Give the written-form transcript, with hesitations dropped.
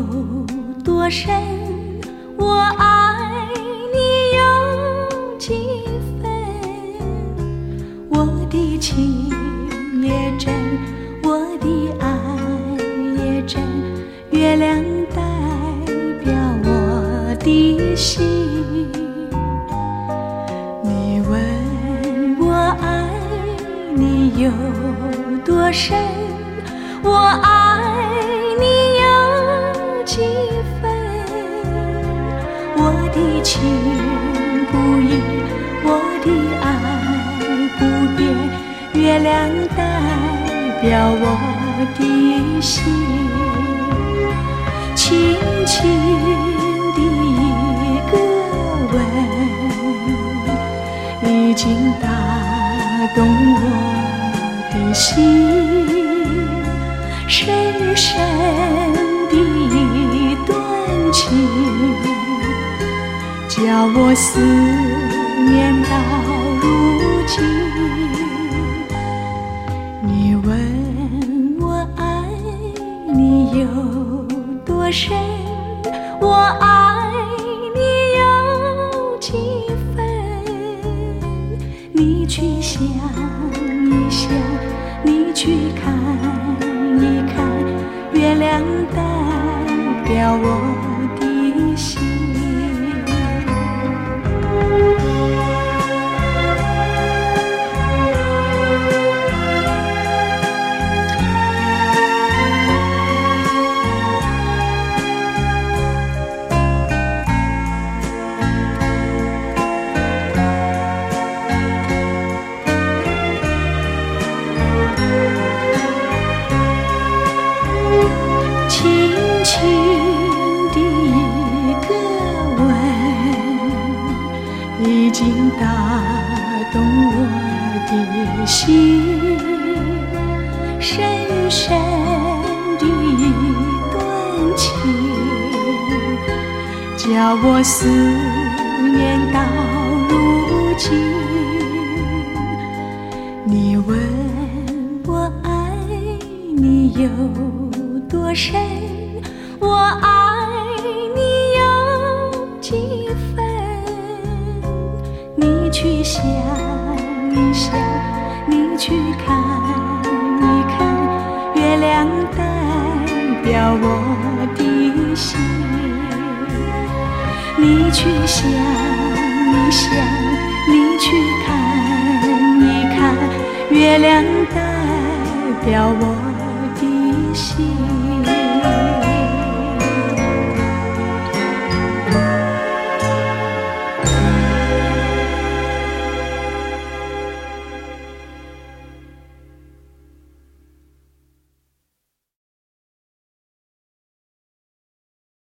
多深，我爱你有几分。我的情也真，我的爱也真，月亮代表我的心。你问我爱你有多深，我爱你有几分。我的情不移，我的爱不变，月亮代表我的心。轻轻的一个吻，已经打动我的心。深深的一段情，叫我思念到如今。你问我爱你有多深，我爱你有几分。你去想一想，你去看一看，月亮代表我的心。轻轻的一个吻，已经打动我的心。深深的一段情，叫我思念到如今。你问我爱你有多深，我爱你有几分。你去想一想，你去看一看，月亮代表我的心。你去想一想，你去看一看，月亮代表我